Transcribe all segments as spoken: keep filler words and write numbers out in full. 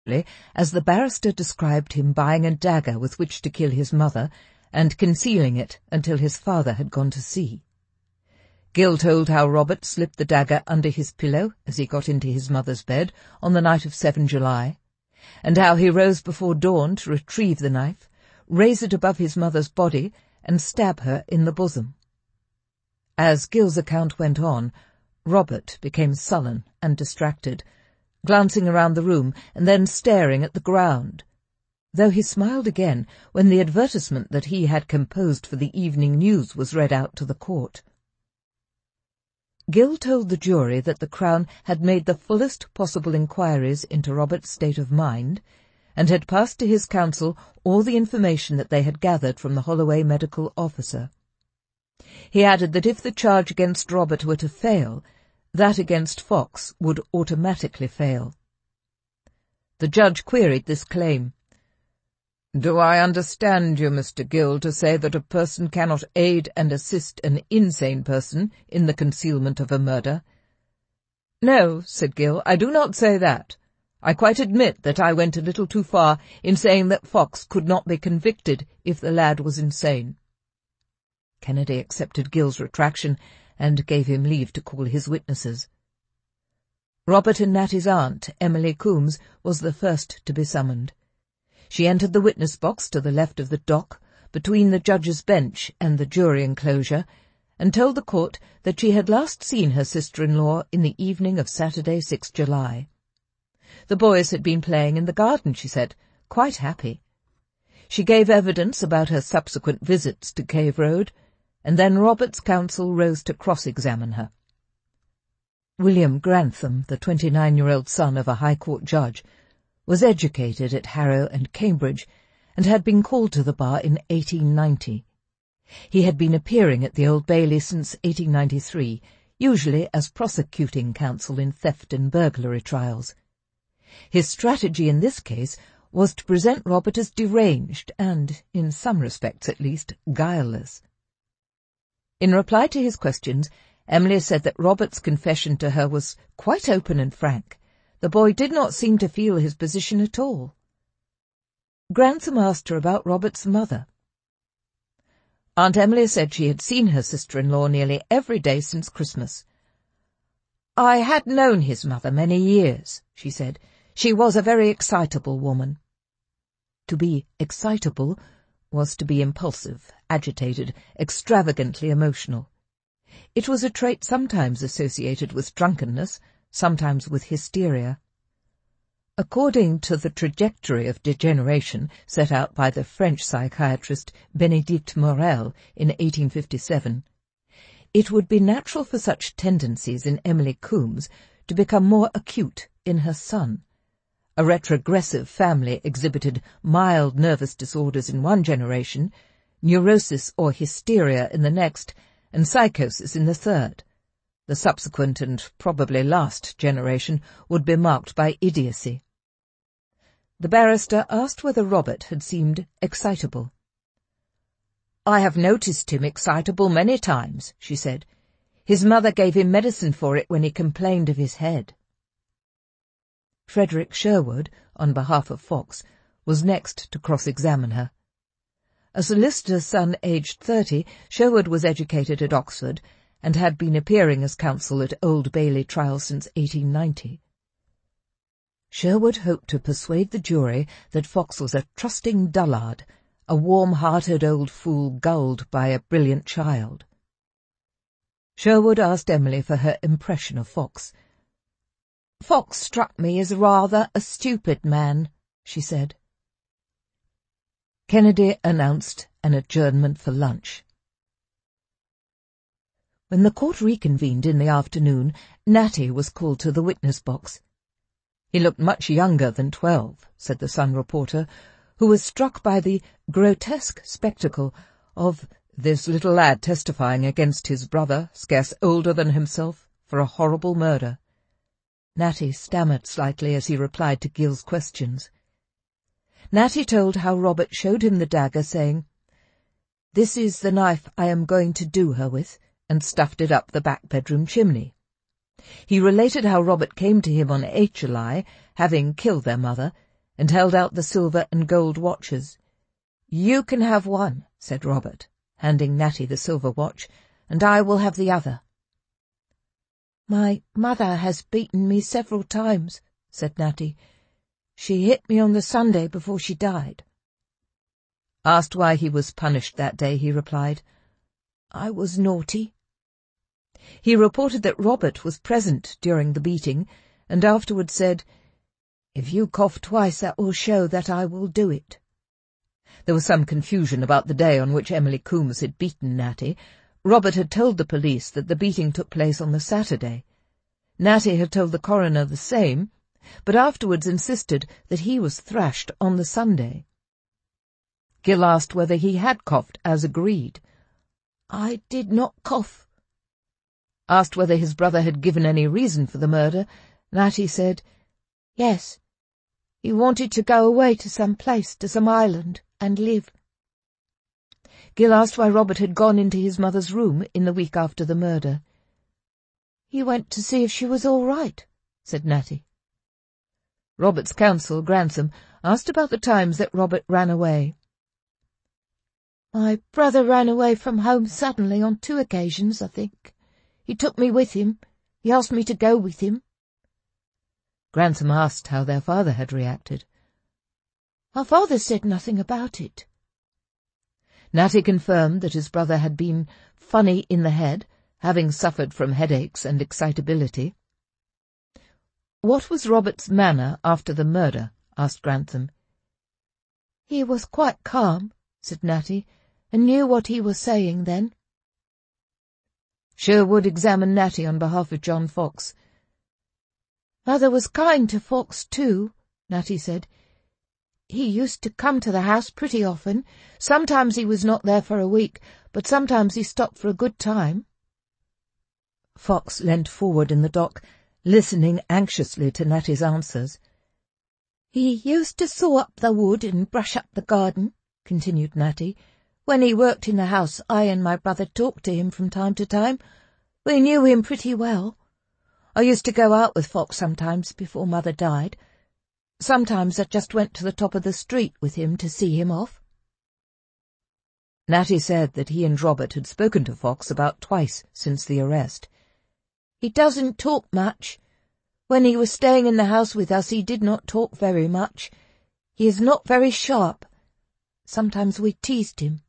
as the barrister described him buying a dagger with which to kill his mother and concealing it until his father had gone to sea. Gill told how Robert slipped the dagger under his pillow as he got into his mother's bed on the night of the seventh of July, and how he rose before dawn to retrieve the knife, raise it above his mother's body, and stab her in the bosom. As Gill's account went on, Robert became sullen and distracted, glancing around the room and then staring at the ground, though he smiled again when the advertisement that he had composed for the evening news was read out to the court. Gill told the jury that the Crown had made the fullest possible inquiries into Robert's state of mind, and had passed to his counsel all the information that they had gathered from the Holloway medical officer. He added that if the charge against Robert were to fail, that against Fox would automatically fail. The judge queried this claim. "Do I understand you, Mister Gill, to say that a person cannot aid and assist an insane person in the concealment of a murder?" "No," said Gill, "I do not say that. I quite admit that I went a little too far in saying that Fox could not be convicted if the lad was insane." Kennedy accepted Gill's retraction and gave him leave to call his witnesses. Robert and Natty's aunt, Emily Coombs, was the first to be summoned. She entered the witness box to the left of the dock, between the judge's bench and the jury enclosure, and told the court that she had last seen her sister-in-law in the evening of Saturday, the sixth of July. The boys had been playing in the garden, she said, quite happy. She gave evidence about her subsequent visits to Cave Road, and then Robert's counsel rose to cross-examine her. William Grantham, the twenty-nine-year-old son of a High Court judge, was educated at Harrow and Cambridge, and had been called to the bar in eighteen ninety. He had been appearing at the Old Bailey since eighteen ninety-three, usually as prosecuting counsel in theft and burglary trials. His strategy in this case was to present Robert as deranged and, in some respects at least, guileless. In reply to his questions, Emily said that Robert's confession to her was quite open and frank. The boy did not seem to feel his position at all. Grantham asked her about Robert's mother. Aunt Emily said she had seen her sister-in-law nearly every day since Christmas. "I had known his mother many years," she said. "She was a very excitable woman." To be excitable was to be impulsive, agitated, extravagantly emotional. It was a trait sometimes associated with drunkenness, sometimes with hysteria. According to the trajectory of degeneration set out by the French psychiatrist Bénédicte Morel in eighteen fifty-seven, it would be natural for such tendencies in Emily Coombs to become more acute in her son. A retrogressive family exhibited mild nervous disorders in one generation, neurosis or hysteria in the next, and psychosis in the third. The subsequent and probably last generation would be marked by idiocy. The barrister asked whether Robert had seemed excitable. "I have noticed him excitable many times," she said. "His mother gave him medicine for it when he complained of his head." Frederick Sherwood, on behalf of Fox, was next to cross-examine her. A solicitor's son aged thirty, Sherwood was educated at Oxford, and had been appearing as counsel at Old Bailey trials since eighteen ninety. Sherwood hoped to persuade the jury that Fox was a trusting dullard, a warm-hearted old fool gulled by a brilliant child. Sherwood asked Emily for her impression of Fox. "Fox struck me as rather a stupid man," she said. Kennedy announced an adjournment for lunch. When the court reconvened in the afternoon, Natty was called to the witness box. "He looked much younger than twelve," said the Sun reporter, who was struck by the grotesque spectacle of this little lad testifying against his brother, scarce older than himself, for a horrible murder. Natty stammered slightly as he replied to Gill's questions. Natty told how Robert showed him the dagger, saying, "This is the knife I am going to do her with," and stuffed it up the back bedroom chimney. He related how Robert came to him on the eighth of July, having killed their mother, and held out the silver and gold watches. "You can have one," said Robert, handing Natty the silver watch, "and I will have the other." "My mother has beaten me several times," said Natty. "She hit me on the Sunday before she died." Asked why he was punished that day, he replied, "I was naughty." He reported that Robert was present during the beating, and afterwards said, "If you cough twice, that will show that I will do it." There was some confusion about the day on which Emily Coombs had beaten Natty. Robert had told the police that the beating took place on the Saturday. Natty had told the coroner the same, but afterwards insisted that he was thrashed on the Sunday. Gill asked whether he had coughed as agreed. "I did not cough." Asked whether his brother had given any reason for the murder, Natty said, "Yes, he wanted to go away to some place, to some island, and live." Gill asked why Robert had gone into his mother's room in the week after the murder. "He went to see if she was all right," said Natty. Robert's counsel, Grantham, asked about the times that Robert ran away. "My brother ran away from home suddenly on two occasions, I think. He took me with him. He asked me to go with him." Grantham asked how their father had reacted. "Our father said nothing about it." Natty confirmed that his brother had been funny in the head, having suffered from headaches and excitability. "What was Robert's manner after the murder?" asked Grantham. "He was quite calm," said Natty, "and knew what he was saying then." Sherwood examined Natty on behalf of John Fox. "Mother was kind to Fox, too," Natty said. "He used to come to the house pretty often. Sometimes he was not there for a week, but sometimes he stopped for a good time." Fox leant forward in the dock, listening anxiously to Natty's answers. "He used to saw up the wood and brush up the garden," continued Natty. "When he worked in the house, I and my brother talked to him from time to time. We knew him pretty well. I used to go out with Fox sometimes before Mother died. Sometimes I just went to the top of the street with him to see him off." Natty said that he and Robert had spoken to Fox about twice since the arrest. "He doesn't talk much. When he was staying in the house with us he did not talk very much. He is not very sharp. Sometimes we teased him."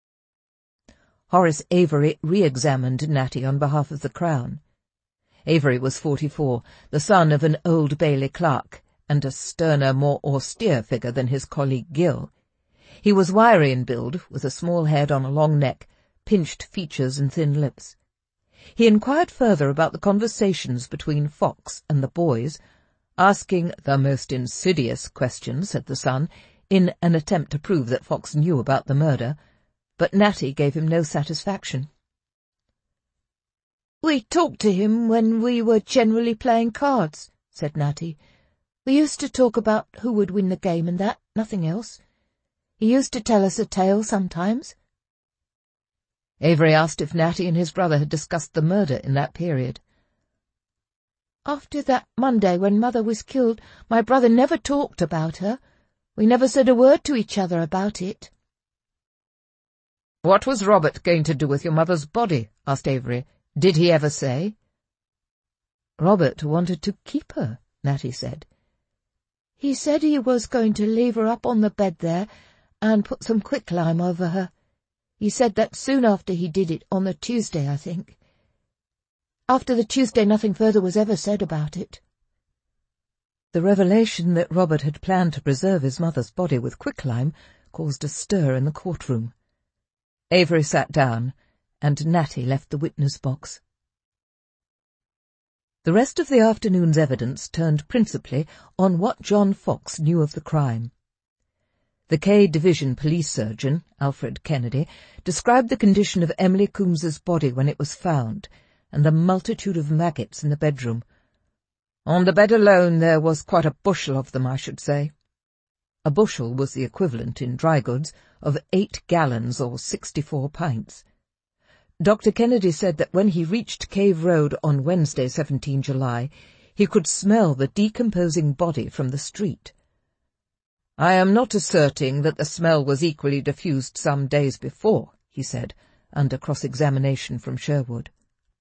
Horace Avery re-examined Natty on behalf of the Crown. Avery was forty-four, the son of an Old Bailey clerk, and a sterner, more austere figure than his colleague Gill. He was wiry in build, with a small head on a long neck, pinched features and thin lips. He inquired further about the conversations between Fox and the boys, asking the most insidious questions, said the son, in an attempt to prove that Fox knew about the murder, but Natty gave him no satisfaction. "We talked to him when we were generally playing cards," said Natty. "We used to talk about who would win the game and that, nothing else. He used to tell us a tale sometimes." Avery asked if Natty and his brother had discussed the murder in that period. "After that Monday when Mother was killed, my brother never talked about her. We never said a word to each other about it." "What was Robert going to do with your mother's body?" asked Avery. "Did he ever say?" "Robert wanted to keep her," Natty said. "He said he was going to leave her up on the bed there and put some quicklime over her. He said that soon after he did it, on the Tuesday, I think. After the Tuesday nothing further was ever said about it." The revelation that Robert had planned to preserve his mother's body with quicklime caused a stir in the courtroom. Avery sat down, and Natty left the witness box. The rest of the afternoon's evidence turned principally on what John Fox knew of the crime. The K Division police surgeon, Alfred Kennedy, described the condition of Emily Coombs's body when it was found, and the multitude of maggots in the bedroom. "On the bed alone there was quite a bushel of them, I should say." A bushel was the equivalent, in dry goods, of eight gallons or sixty-four pints. Doctor Kennedy said that when he reached Cave Road on Wednesday, the seventeenth of July, he could smell the decomposing body from the street. "I am not asserting that the smell was equally diffused some days before," he said, under cross-examination from Sherwood.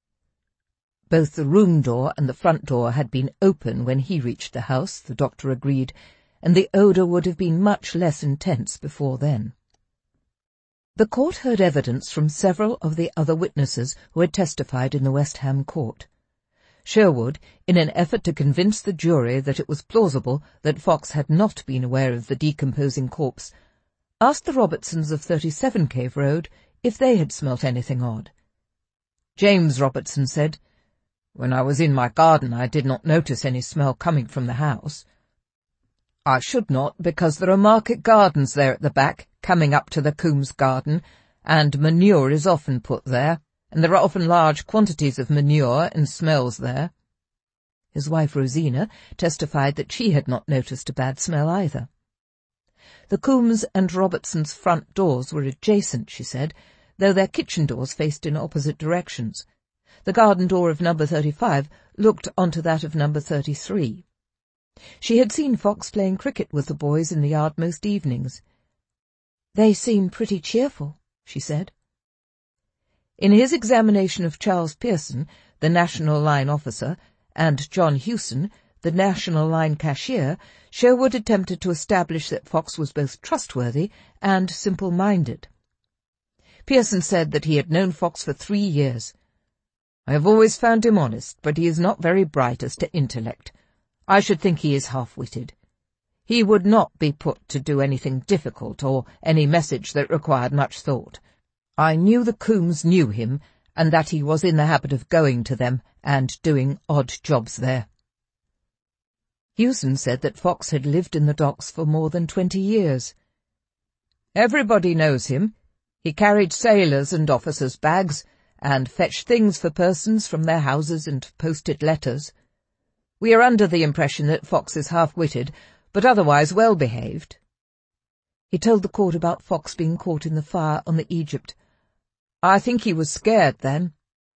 Both the room door and the front door had been open when he reached the house, the doctor agreed, and the odour would have been much less intense before then. The court heard evidence from several of the other witnesses who had testified in the West Ham court. Sherwood, in an effort to convince the jury that it was plausible that Fox had not been aware of the decomposing corpse, asked the Robertsons of thirty-seven Cave Road if they had smelt anything odd. James Robertson said, "When I was in my garden I did not notice any smell coming from the house." "I should not, because there are market gardens there at the back, coming up to the Coombs garden, and manure is often put there, and there are often large quantities of manure and smells there." His wife Rosina testified that she had not noticed a bad smell either. The Coombs and Robertsons' front doors were adjacent, she said, though their kitchen doors faced in opposite directions. The garden door of number thirty-five looked onto that of number thirty-three. She had seen Fox playing cricket with the boys in the yard most evenings. "They seem pretty cheerful," she said. In his examination of Charles Pearson, the National Line officer, and John Hewson, the National Line cashier, Sherwood attempted to establish that Fox was both trustworthy and simple-minded. Pearson said that he had known Fox for three years. "I have always found him honest, but he is not very bright as to intellect. I should think he is half-witted. He would not be put to do anything difficult or any message that required much thought. I knew the Coombs knew him, and that he was in the habit of going to them and doing odd jobs there." Hewson said that Fox had lived in the docks for more than twenty years. "Everybody knows him. He carried sailors' and officers' bags, and fetched things for persons from their houses and posted letters. We are under the impression that Fox is half-witted, but otherwise well-behaved." He told the court about Fox being caught in the fire on the Egypt. "I think he was scared then."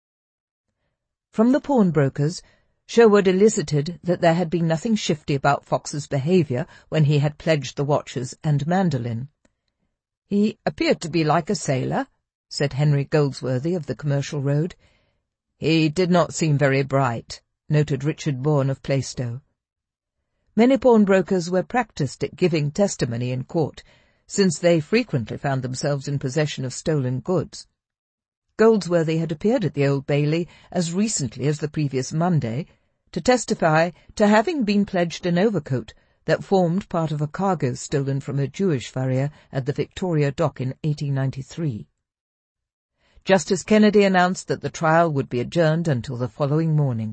From the pawnbrokers, Sherwood elicited that there had been nothing shifty about Fox's behaviour when he had pledged the watches and mandolin. "He appeared to be like a sailor," said Henry Goldsworthy of the Commercial Road. "He did not seem very bright," noted Richard Bourne of Plaistow. Many pawnbrokers were practised at giving testimony in court, since they frequently found themselves in possession of stolen goods. Goldsworthy had appeared at the Old Bailey as recently as the previous Monday to testify to having been pledged an overcoat that formed part of a cargo stolen from a Jewish farrier at the Victoria Dock in eighteen ninety-three. Justice Kennedy announced that the trial would be adjourned until the following morning.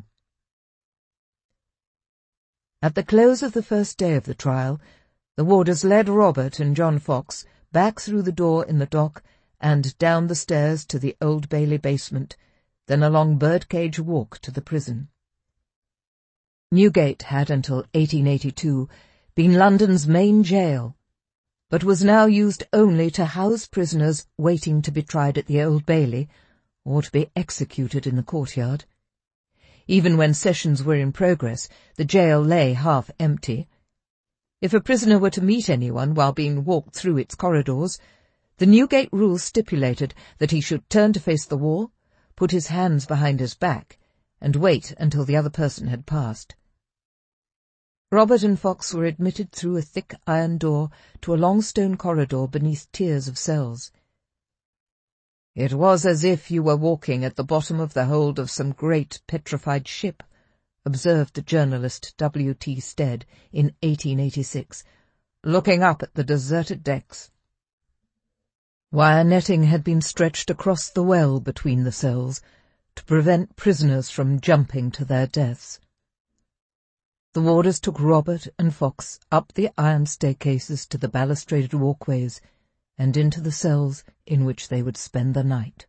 At the close of the first day of the trial, the warders led Robert and John Fox back through the door in the dock and down the stairs to the Old Bailey basement, then along Birdcage Walk to the prison. Newgate had until eighteen eighty-two been London's main jail, but was now used only to house prisoners waiting to be tried at the Old Bailey or to be executed in the courtyard. Even when sessions were in progress, the jail lay half empty. If a prisoner were to meet anyone while being walked through its corridors, the Newgate rules stipulated that he should turn to face the wall, put his hands behind his back, and wait until the other person had passed. Robert and Fox were admitted through a thick iron door to a long stone corridor beneath tiers of cells. "It was as if you were walking at the bottom of the hold of some great petrified ship," observed the journalist W. T. Stead in eighteen eighty-six, looking up at the deserted decks. Wire netting had been stretched across the well between the cells to prevent prisoners from jumping to their deaths. The warders took Robert and Fox up the iron staircases to the balustraded walkways and into the cells in which they would spend the night.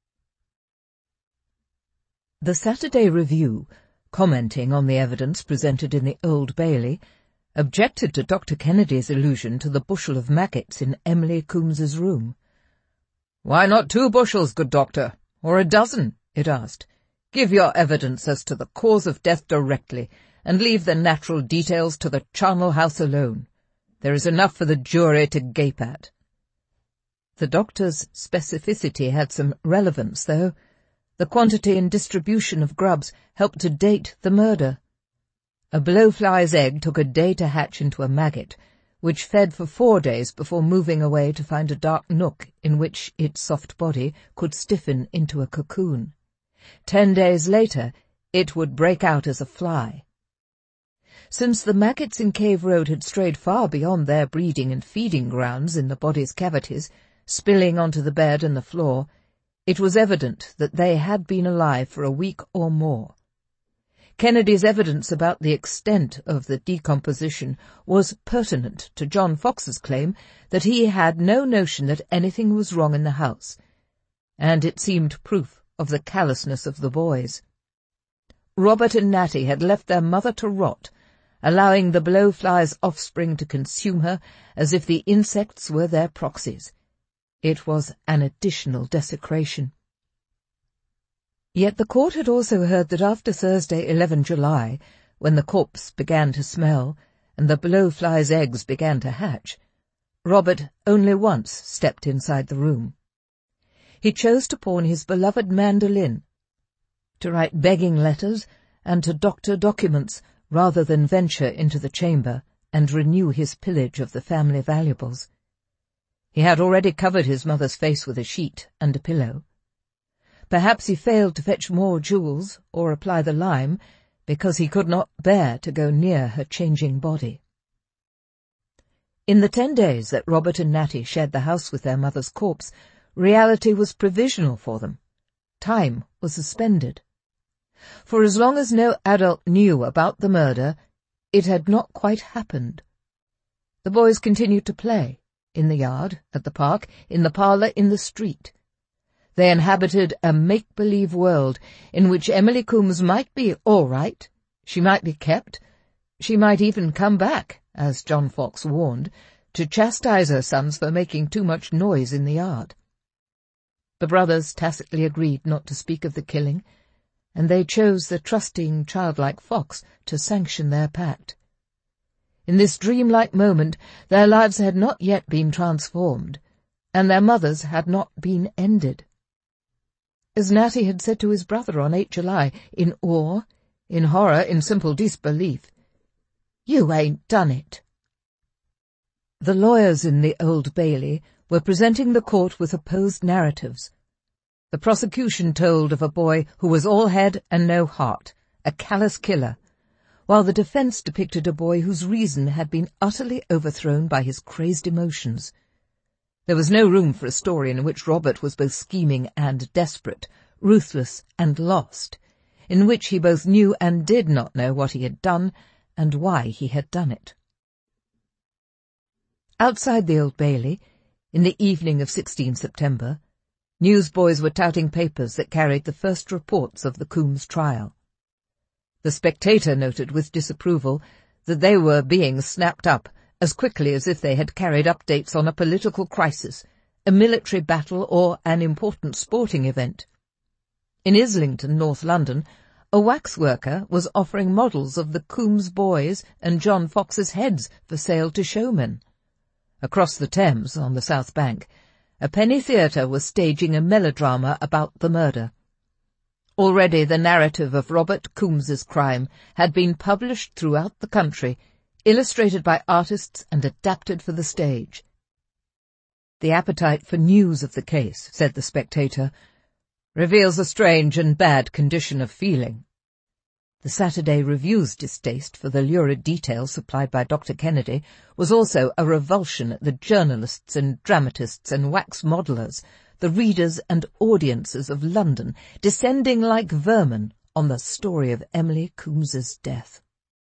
The Saturday Review, commenting on the evidence presented in the Old Bailey, objected to Doctor Kennedy's allusion to the bushel of maggots in Emily Coombs's room. "Why not two bushels, good doctor, or a dozen?" it asked. "Give your evidence as to the cause of death directly, and leave the natural details to the charnel house alone. There is enough for the jury to gape at." The doctor's specificity had some relevance, though. The quantity and distribution of grubs helped to date the murder. A blowfly's egg took a day to hatch into a maggot, which fed for four days before moving away to find a dark nook in which its soft body could stiffen into a cocoon. Ten days later, it would break out as a fly. Since the maggots in Cave Road had strayed far beyond their breeding and feeding grounds in the body's cavities, spilling onto the bed and the floor, it was evident that they had been alive for a week or more. Kennedy's evidence about the extent of the decomposition was pertinent to John Fox's claim that he had no notion that anything was wrong in the house, and it seemed proof of the callousness of the boys. Robert and Natty had left their mother to rot, allowing the blowfly's offspring to consume her as if the insects were their proxies. It was an additional desecration. Yet the court had also heard that after Thursday, the eleventh of July, when the corpse began to smell and the blowfly's eggs began to hatch, Robert only once stepped inside the room. He chose to pawn his beloved mandolin, to write begging letters, and to doctor documents, rather than venture into the chamber and renew his pillage of the family valuables. He had already covered his mother's face with a sheet and a pillow. Perhaps he failed to fetch more jewels or apply the lime, because he could not bear to go near her changing body. In the ten days that Robert and Natty shared the house with their mother's corpse, reality was provisional for them. Time was suspended. For as long as no adult knew about the murder, it had not quite happened. The boys continued to play, in the yard, at the park, in the parlour, in the street. They inhabited a make-believe world in which Emily Coombs might be all right, she might be kept, she might even come back, as John Fox warned, to chastise her sons for making too much noise in the yard. The brothers tacitly agreed not to speak of the killing, and they chose the trusting, childlike Fox to sanction their pact. In this dreamlike moment their lives had not yet been transformed, and their mothers had not been ended. As Natty had said to his brother on the eighth of July, in awe, in horror, in simple disbelief, "You ain't done it." The lawyers in the Old Bailey were presenting the court with opposed narratives. The prosecution told of a boy who was all head and no heart, a callous killer, while the defence depicted a boy whose reason had been utterly overthrown by his crazed emotions. There was no room for a story in which Robert was both scheming and desperate, ruthless and lost, in which he both knew and did not know what he had done and why he had done it. Outside the Old Bailey, in the evening of the sixteenth of September, newsboys were touting papers that carried the first reports of the Coombs trial. The Spectator noted with disapproval that they were being snapped up as quickly as if they had carried updates on a political crisis, a military battle, or an important sporting event. In Islington, North London, a waxworker was offering models of the Coombs boys and John Fox's heads for sale to showmen. Across the Thames, on the South Bank, a penny theatre was staging a melodrama about the murder. Already the narrative of Robert Coombs's crime had been published throughout the country, illustrated by artists and adapted for the stage. "The appetite for news of the case," said the Spectator, "reveals a strange and bad condition of feeling." The Saturday Review's distaste for the lurid details supplied by Doctor Kennedy was also a revulsion at the journalists and dramatists and wax modellers, the readers and audiences of London, descending like vermin on the story of Emily Coombs's death.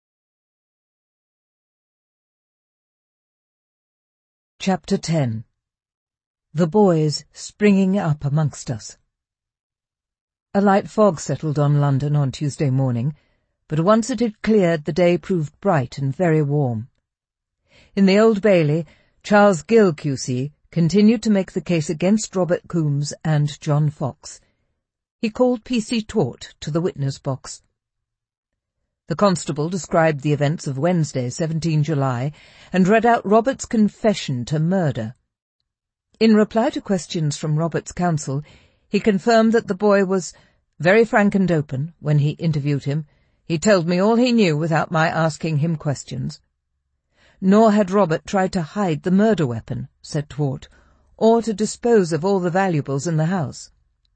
Chapter ten. The Boys Springing Up Amongst Us. A light fog settled on London on Tuesday morning, but once it had cleared the day proved bright and very warm. In the Old Bailey, Charles Gill, Q C, continued to make the case against Robert Coombs and John Fox. He called P C Taut to the witness box. The constable described the events of Wednesday, seventeenth July, and read out Robert's confession to murder. In reply to questions from Robert's counsel, he confirmed that the boy was very frank and open when he interviewed him. He told me all he knew without my asking him questions. Nor had Robert tried to hide the murder weapon, said Twort, or to dispose of all the valuables in the house.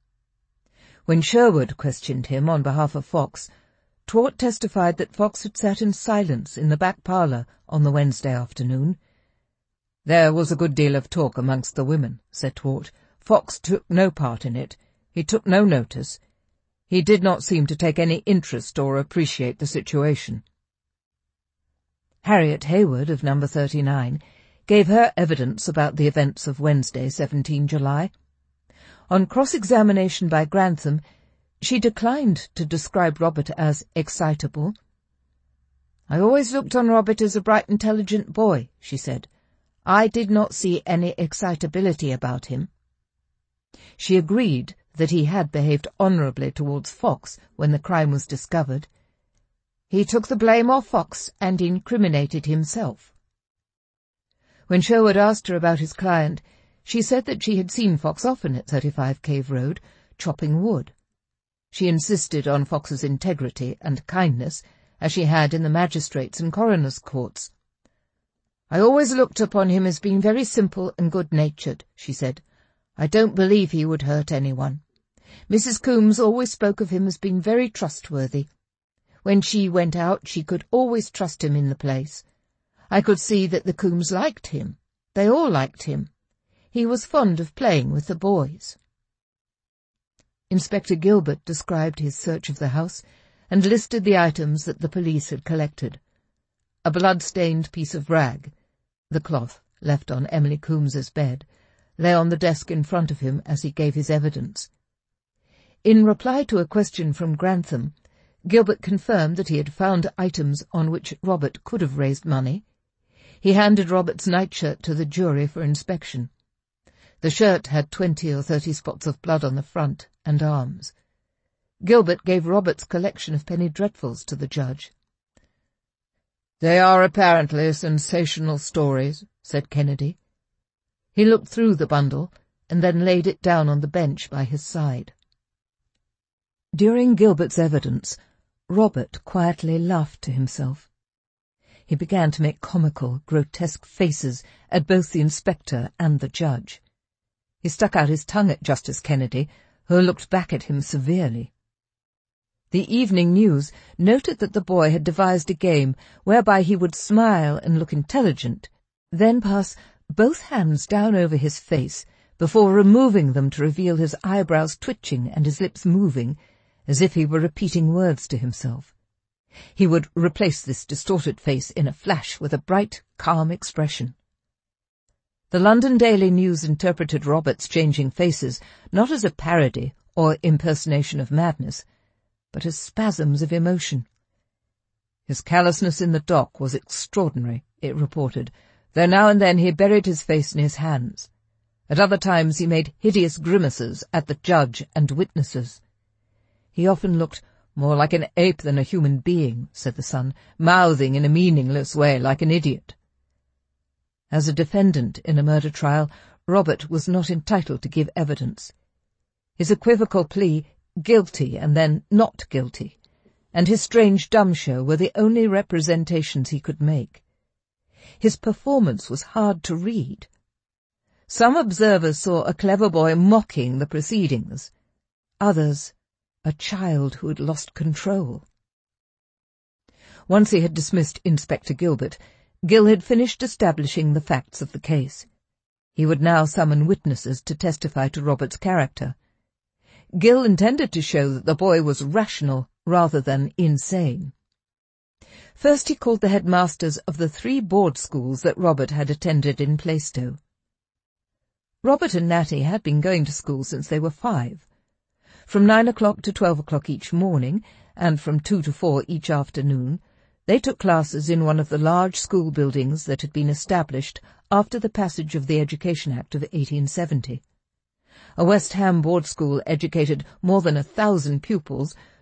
When Sherwood questioned him on behalf of Fox, Twort testified that Fox had sat in silence in the back parlour on the Wednesday afternoon. There was a good deal of talk amongst the women, said Twort. Fox took no part in it. He took no notice. He did not seem to take any interest or appreciate the situation. Harriet Hayward, of number thirty-nine, gave her evidence about the events of Wednesday, seventeenth July. On cross-examination by Grantham, she declined to describe Robert as excitable. "I always looked on Robert as a bright, intelligent boy," she said. "I did not see any excitability about him." She agreed that he had behaved honourably towards Fox when the crime was discovered. He took the blame off Fox and incriminated himself. When Sherwood asked her about his client, she said that she had seen Fox often at thirty-five Cave Road, chopping wood. She insisted on Fox's integrity and kindness, as she had in the magistrates' and coroners' courts. "I always looked upon him as being very simple and good-natured," she said. "I don't believe he would hurt anyone. Missus Coombs always spoke of him as being very trustworthy. When she went out, she could always trust him in the place. I could see that the Coombs liked him. They all liked him. He was fond of playing with the boys." Inspector Gilbert described his search of the house and listed the items that the police had collected. A blood-stained piece of rag, the cloth left on Emily Coombs's bed, lay on the desk in front of him as he gave his evidence. In reply to a question from Grantham, Gilbert confirmed that he had found items on which Robert could have raised money. He handed Robert's nightshirt to the jury for inspection. The shirt had twenty or thirty spots of blood on the front and arms. Gilbert gave Robert's collection of penny dreadfuls to the judge. "They are apparently sensational stories," said Kennedy. He looked through the bundle and then laid it down on the bench by his side. During Gilbert's evidence, Robert quietly laughed to himself. He began to make comical, grotesque faces at both the inspector and the judge. He stuck out his tongue at Justice Kennedy, who looked back at him severely. The Evening News noted that the boy had devised a game whereby he would smile and look intelligent, then pass both hands down over his face before removing them to reveal his eyebrows twitching and his lips moving, as if he were repeating words to himself. He would replace this distorted face in a flash with a bright, calm expression. The London Daily News interpreted Robert's changing faces not as a parody or impersonation of madness, but as spasms of emotion. His callousness in the dock was extraordinary, it reported, though now and then he buried his face in his hands. At other times he made hideous grimaces at the judge and witnesses. He often looked more like an ape than a human being, said the Sun, mouthing in a meaningless way like an idiot. As a defendant in a murder trial, Robert was not entitled to give evidence. His equivocal plea, guilty and then not guilty, and his strange dumb show were the only representations he could make. His performance was hard to read. Some observers saw a clever boy mocking the proceedings, others a child who had lost control. Once he had dismissed Inspector Gilbert, Gill had finished establishing the facts of the case. He would now summon witnesses to testify to Robert's character. Gill intended to show that the boy was rational rather than insane. First he called the headmasters of the three board schools that Robert had attended in Plaistow. Robert and Natty had been going to school since they were five. From nine o'clock to twelve o'clock each morning, and from two to four each afternoon, they took classes in one of the large school buildings that had been established after the passage of the Education Act of eighteen seventy. A West Ham board school educated more than a thousand pupils,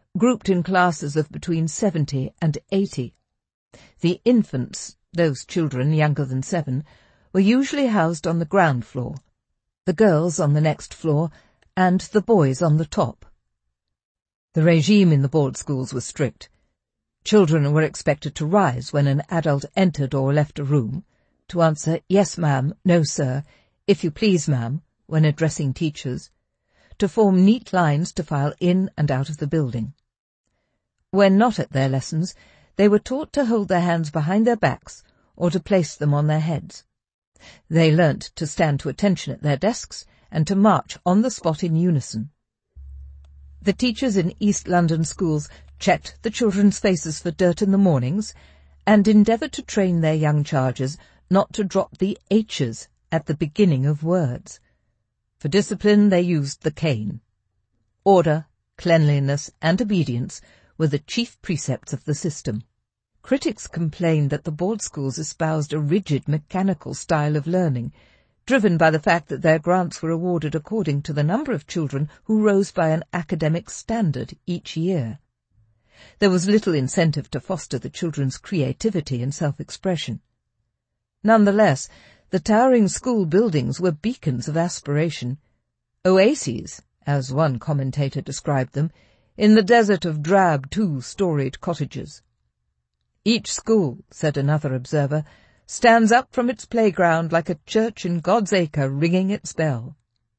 grouped in classes of between seventy and eighty. The infants, those children younger than seven, were usually housed on the ground floor, the girls on the next floor, and the boys on the top. The regime in the board schools was strict. Children were expected to rise when an adult entered or left a room, to answer "yes, ma'am," "no, sir," "if you please, ma'am," when addressing teachers, to form neat lines to file in and out of the building. When not at their lessons, they were taught to hold their hands behind their backs or to place them on their heads. They learnt to stand to attention at their desks and to march on the spot in unison. The teachers in East London schools checked the children's faces for dirt in the mornings and endeavoured to train their young charges not to drop the H's at the beginning of words. For discipline they used the cane. Order, cleanliness, and obedience were the chief precepts of the system. Critics complained that the board schools espoused a rigid mechanical style of learning, driven by the fact that their grants were awarded according to the number of children who rose by an academic standard each year. There was little incentive to foster the children's creativity and self-expression. Nonetheless, the towering school buildings were beacons of aspiration, oases, as one commentator described them, in the desert of drab two-storied cottages. Each school, said another observer, stands up from its playground like a church in God's acre ringing its bell.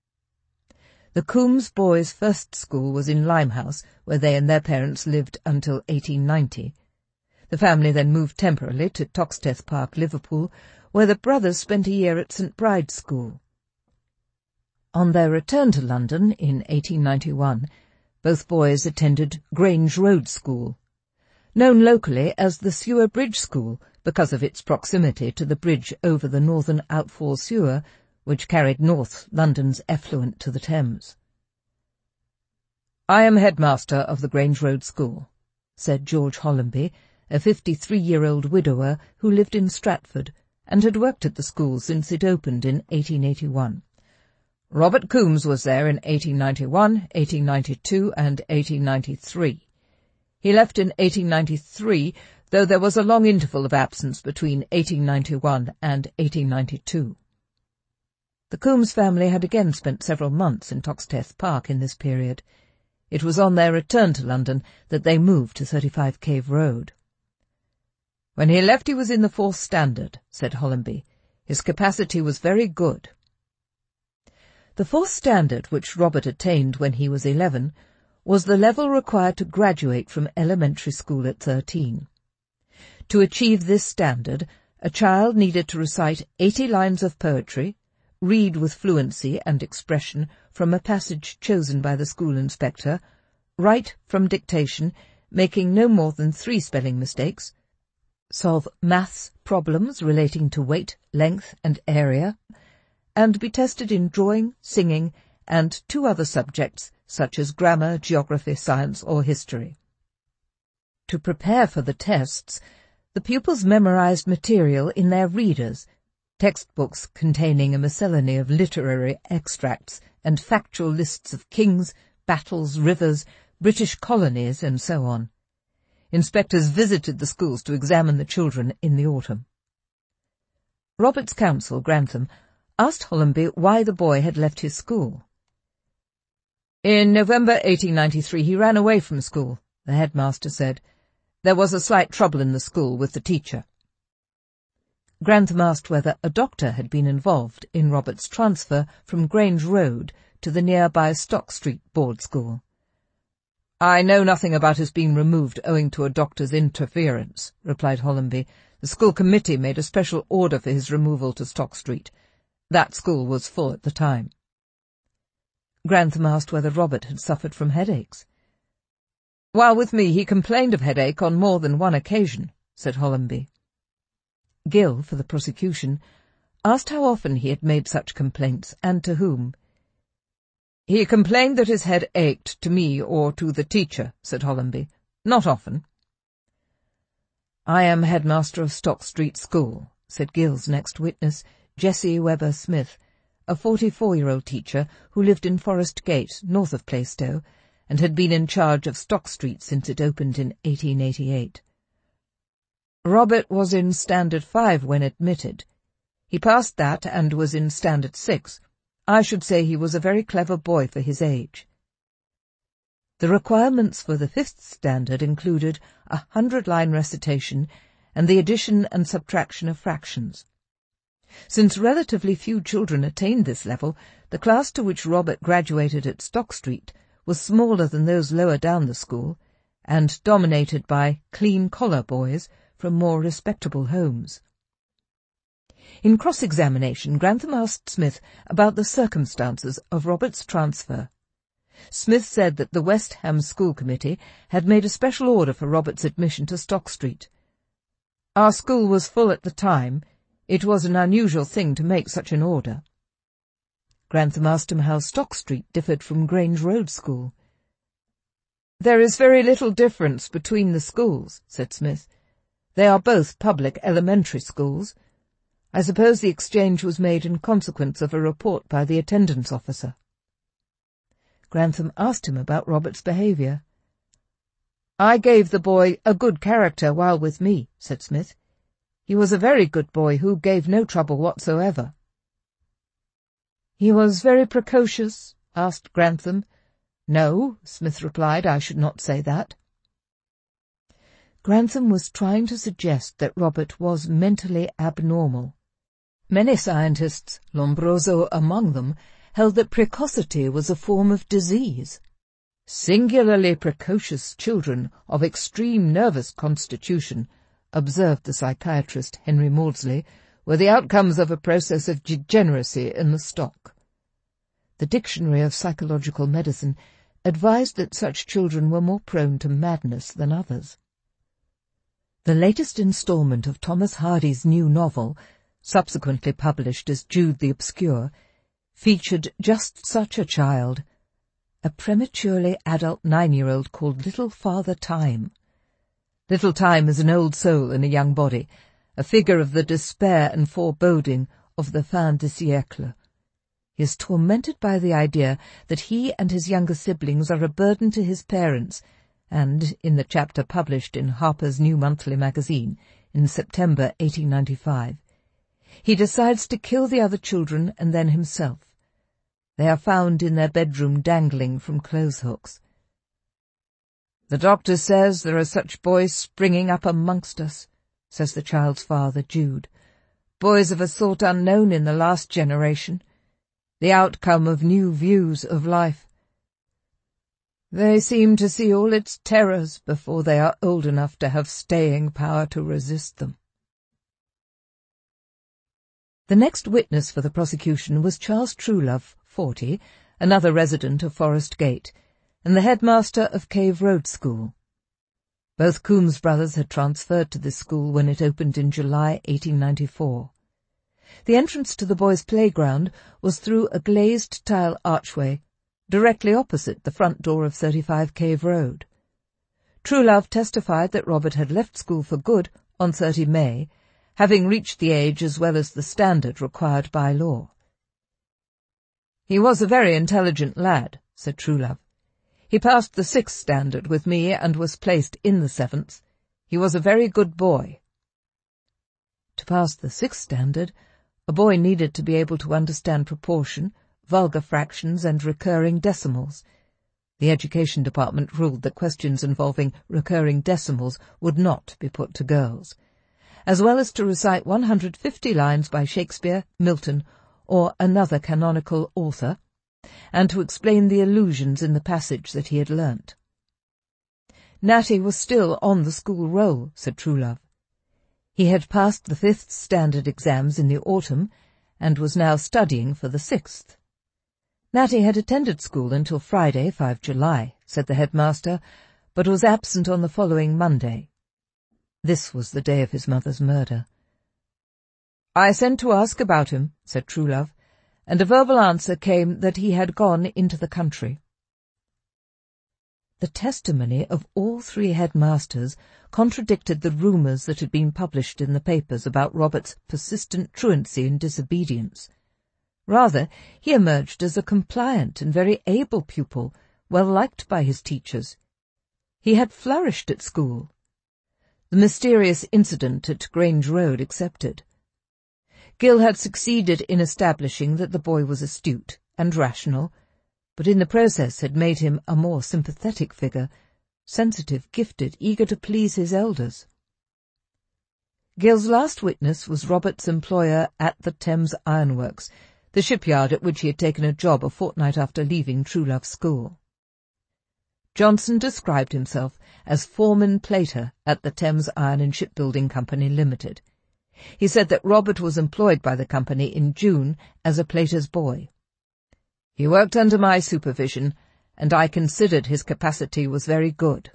The Coombs boys' first school was in Limehouse, where they and their parents lived until eighteen ninety. The family then moved temporarily to Toxteth Park, Liverpool, where the brothers spent a year at St Bride's School. On their return to London in eighteen ninety-one, both boys attended Grange Road School, known locally as the Sewer Bridge School because of its proximity to the bridge over the northern outfall sewer, which carried North London's effluent to the Thames. "I am headmaster of the Grange Road School," said George Hollamby, a fifty-three-year-old widower who lived in Stratford and had worked at the school since it opened in eighteen eighty-one. "Robert Coombs was there in eighteen ninety-one, eighteen ninety-two, and eighteen ninety-three. He left in eighteen ninety-three, though there was a long interval of absence between eighteen ninety-one and eighteen ninety-two. The Coombs family had again spent several months in Toxteth Park in this period. It was on their return to London that they moved to thirty-five Cave Road. "When he left he was in the fourth standard," said Hollamby. "His capacity was very good." The fourth standard, which Robert attained when he was eleven, was the level required to graduate from elementary school at thirteen. To achieve this standard, a child needed to recite eighty lines of poetry, read with fluency and expression from a passage chosen by the school inspector, write from dictation, making no more than three spelling mistakes, solve maths problems relating to weight, length, and area, and be tested in drawing, singing, and two other subjects such as grammar, geography, science, or history. To prepare for the tests, the pupils memorized material in their readers, textbooks containing a miscellany of literary extracts and factual lists of kings, battles, rivers, British colonies, and so on. Inspectors visited the schools to examine the children in the autumn. Robert's counsel, Grantham, asked Hollamby why the boy had left his school. "In November eighteen ninety-three he ran away from school," the headmaster said. "There was a slight trouble in the school with the teacher." Grantham asked whether a doctor had been involved in Robert's transfer from Grange Road to the nearby Stock Street board school. "I know nothing about his being removed owing to a doctor's interference," replied Hollamby. "The school committee made a special order for his removal to Stock Street. That school was full at the time." Grantham asked whether Robert had suffered from headaches. "While with me he complained of headache on more than one occasion," said Hollamby. Gill, for the prosecution, asked how often he had made such complaints, and to whom. "He complained that his head ached to me or to the teacher," said Hollamby. "Not often." "I am headmaster of Stock Street School," said Gill's next witness, Jessie Webber Smith, a forty-four-year-old teacher who lived in Forest Gate, north of Plaistow, and had been in charge of Stock Street since it opened in eighteen eighty-eight. Robert was in Standard Five when admitted. He passed that and was in Standard Six. I should say he was a very clever boy for his age. The requirements for the fifth standard included a hundred-line recitation and the addition and subtraction of fractions. Since relatively few children attained this level, the class to which Robert graduated at Stock Street was smaller than those lower down the school, and dominated by clean-collar boys from more respectable homes. In cross-examination, Grantham asked Smith about the circumstances of Robert's transfer. Smith said that the West Ham School Committee had made a special order for Robert's admission to Stock Street. Our school was full at the time. It was an unusual thing to make such an order. Grantham asked him how Stock Street differed from Grange Road School. "There is very little difference between the schools," said Smith. "They are both public elementary schools. I suppose the exchange was made in consequence of a report by the attendance officer." Grantham asked him about Robert's behaviour. "I gave the boy a good character while with me," said Smith. "He was a very good boy who gave no trouble whatsoever." "He was very precocious?" asked Grantham. "No," Smith replied, "I should not say that." Grantham was trying to suggest that Robert was mentally abnormal. Many scientists, Lombroso among them, held that precocity was a form of disease. "Singularly precocious children of extreme nervous constitution," observed the psychiatrist Henry Maudsley, "were the outcomes of a process of degeneracy in the stock." The Dictionary of Psychological Medicine advised that such children were more prone to madness than others. The latest instalment of Thomas Hardy's new novel, subsequently published as Jude the Obscure, featured just such a child, a prematurely adult nine-year-old called Little Father Time. Little Time is an old soul in a young body, a figure of the despair and foreboding of the fin de siècle. He is tormented by the idea that he and his younger siblings are a burden to his parents, and, in the chapter published in Harper's New Monthly Magazine in September eighteen ninety-five, he decides to kill the other children and then himself. They are found in their bedroom dangling from clothes hooks. "The doctor says there are such boys springing up amongst us," says the child's father, Jude. "Boys of a sort unknown in the last generation, the outcome of new views of life. They seem to see all its terrors before they are old enough to have staying power to resist them." The next witness for the prosecution was Charles Truelove, forty, another resident of Forest Gate, and the headmaster of Cave Road School. Both Coombs brothers had transferred to this school when it opened in July eighteen ninety-four. The entrance to the boys' playground was through a glazed tile archway, directly opposite the front door of thirty-five Cave Road. Truelove testified that Robert had left school for good on thirtieth of May, having reached the age as well as the standard required by law. "He was a very intelligent lad," said Truelove. "He passed the sixth standard with me and was placed in the seventh. He was a very good boy." To pass the sixth standard, a boy needed to be able to understand proportion, vulgar fractions, and recurring decimals. The Education Department ruled that questions involving recurring decimals would not be put to girls, as well as to recite one hundred fifty lines by Shakespeare, Milton, or another canonical author, and to explain the allusions in the passage that he had learnt. Natty was still on the school roll, said Truelove. He had passed the fifth standard exams in the autumn, and was now studying for the sixth. Natty had attended school until Friday, the fifth of July, said the headmaster, but was absent on the following Monday. This was the day of his mother's murder. "I sent to ask about him," said Truelove, and a verbal answer came that he had gone into the country. The testimony of all three headmasters contradicted the rumours that had been published in the papers about Robert's persistent truancy and disobedience. Rather, he emerged as a compliant and very able pupil, well liked by his teachers. He had flourished at school. The mysterious incident at Grange Road excepted. Gill had succeeded in establishing that the boy was astute and rational, but in the process had made him a more sympathetic figure, sensitive, gifted, eager to please his elders. Gill's last witness was Robert's employer at the Thames Ironworks, the shipyard at which he had taken a job a fortnight after leaving Truelove School. Johnson described himself as foreman plater at the Thames Iron and Shipbuilding Company Limited. He said that Robert was employed by the company in June as a plater's boy. He worked under my supervision, and I considered his capacity was very good.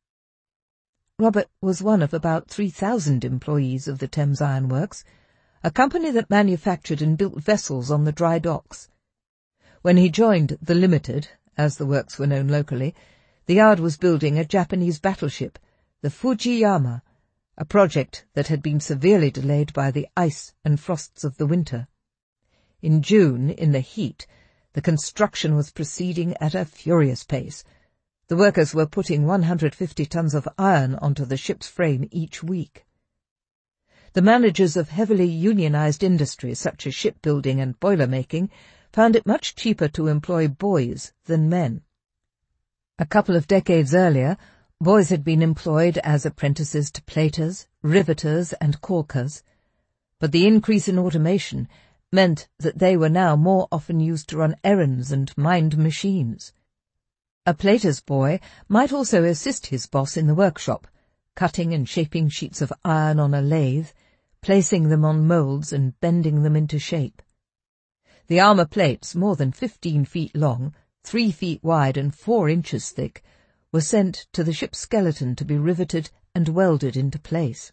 Robert was one of about three thousand employees of the Thames Ironworks, a company that manufactured and built vessels on the dry docks. When he joined the Limited, as the works were known locally, the yard was building a Japanese battleship, the Fujiyama, a project that had been severely delayed by the ice and frosts of the winter. In June, in the heat, the construction was proceeding at a furious pace. The workers were putting one hundred fifty tons of iron onto the ship's frame each week. The managers of heavily unionized industries such as shipbuilding and boiler-making found it much cheaper to employ boys than men. A couple of decades earlier, boys had been employed as apprentices to platers, riveters, and caulkers, but the increase in automation meant that they were now more often used to run errands and mind machines. A plater's boy might also assist his boss in the workshop, cutting and shaping sheets of iron on a lathe, placing them on moulds and bending them into shape. The armour plates, more than fifteen feet long, three feet wide and four inches thick, were sent to the ship's skeleton to be riveted and welded into place.